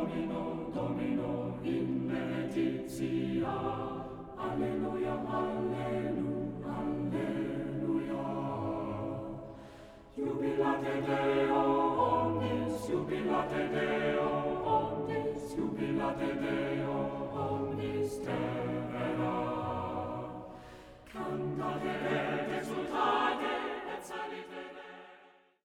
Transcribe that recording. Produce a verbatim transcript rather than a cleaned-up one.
Domino, Domino, in benedictia. Alleluia, Alleluia, Alleluia. Jubilate Deo omnis, jubilate Deo omnis, jubilate Deo omnis terra. Cantate et exultate